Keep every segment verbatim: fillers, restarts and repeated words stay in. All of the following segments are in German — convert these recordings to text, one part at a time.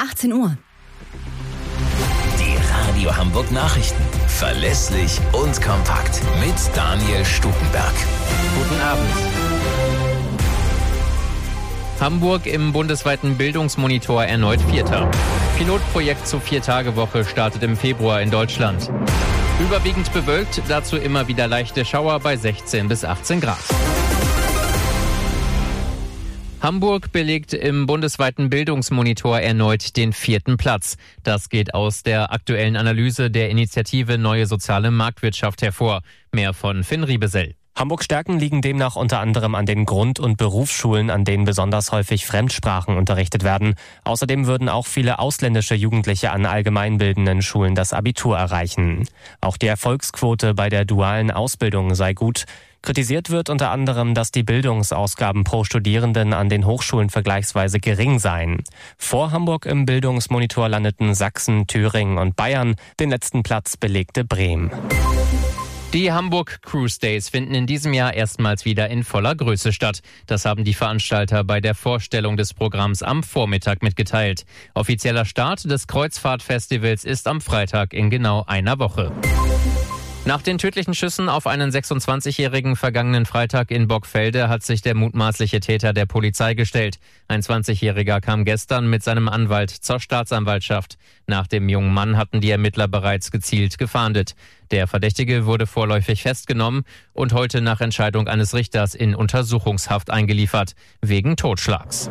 achtzehn Uhr. Die Radio Hamburg Nachrichten. Verlässlich und kompakt. Mit Daniel Stukenberg. Guten Abend. Hamburg im bundesweiten Bildungsmonitor erneut Vierter. Pilotprojekt zur Vier-Tage-Woche startet im Februar in Deutschland. Überwiegend bewölkt, dazu immer wieder leichte Schauer bei sechzehn bis achtzehn Grad. Hamburg belegt im bundesweiten Bildungsmonitor erneut den vierten Platz. Das geht aus der aktuellen Analyse der Initiative Neue Soziale Marktwirtschaft hervor. Mehr von Finn Riebesell. Hamburgs Stärken liegen demnach unter anderem an den Grund- und Berufsschulen, an denen besonders häufig Fremdsprachen unterrichtet werden. Außerdem würden auch viele ausländische Jugendliche an allgemeinbildenden Schulen das Abitur erreichen. Auch die Erfolgsquote bei der dualen Ausbildung sei gut. Kritisiert wird unter anderem, dass die Bildungsausgaben pro Studierenden an den Hochschulen vergleichsweise gering seien. Vor Hamburg im Bildungsmonitor landeten Sachsen, Thüringen und Bayern. Den letzten Platz belegte Bremen. Die Hamburg Cruise Days finden in diesem Jahr erstmals wieder in voller Größe statt. Das haben die Veranstalter bei der Vorstellung des Programms am Vormittag mitgeteilt. Offizieller Start des Kreuzfahrtfestivals ist am Freitag in genau einer Woche. Nach den tödlichen Schüssen auf einen sechsundzwanzigjährigen vergangenen Freitag in Bockfelde hat sich der mutmaßliche Täter der Polizei gestellt. Ein zwanzigjähriger kam gestern mit seinem Anwalt zur Staatsanwaltschaft. Nach dem jungen Mann hatten die Ermittler bereits gezielt gefahndet. Der Verdächtige wurde vorläufig festgenommen und heute nach Entscheidung eines Richters in Untersuchungshaft eingeliefert, wegen Totschlags.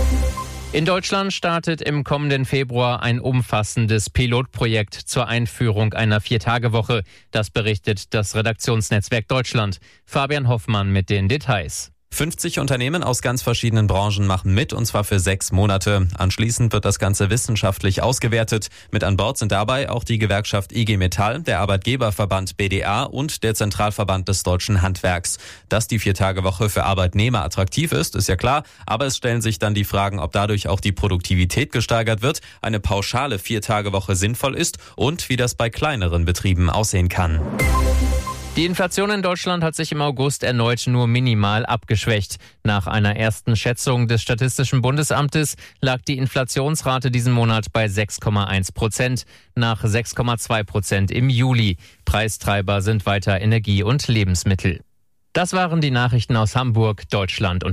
In Deutschland startet im kommenden Februar ein umfassendes Pilotprojekt zur Einführung einer Vier-Tage-Woche. Das berichtet das Redaktionsnetzwerk Deutschland. Fabian Hoffmann mit den Details. fünfzig Unternehmen aus ganz verschiedenen Branchen machen mit, und zwar für sechs Monate. Anschließend wird das Ganze wissenschaftlich ausgewertet. Mit an Bord sind dabei auch die Gewerkschaft I G Metall, der Arbeitgeberverband B D A und der Zentralverband des Deutschen Handwerks. Dass die Vier-Tage-Woche für Arbeitnehmer attraktiv ist, ist ja klar, aber es stellen sich dann die Fragen, ob dadurch auch die Produktivität gesteigert wird, eine pauschale Vier-Tage-Woche sinnvoll ist und wie das bei kleineren Betrieben aussehen kann. Die Inflation in Deutschland hat sich im August erneut nur minimal abgeschwächt. Nach einer ersten Schätzung des Statistischen Bundesamtes lag die Inflationsrate diesen Monat bei sechs Komma eins Prozent, nach sechs Komma zwei Prozent im Juli. Preistreiber sind weiter Energie und Lebensmittel. Das waren die Nachrichten aus Hamburg, Deutschland und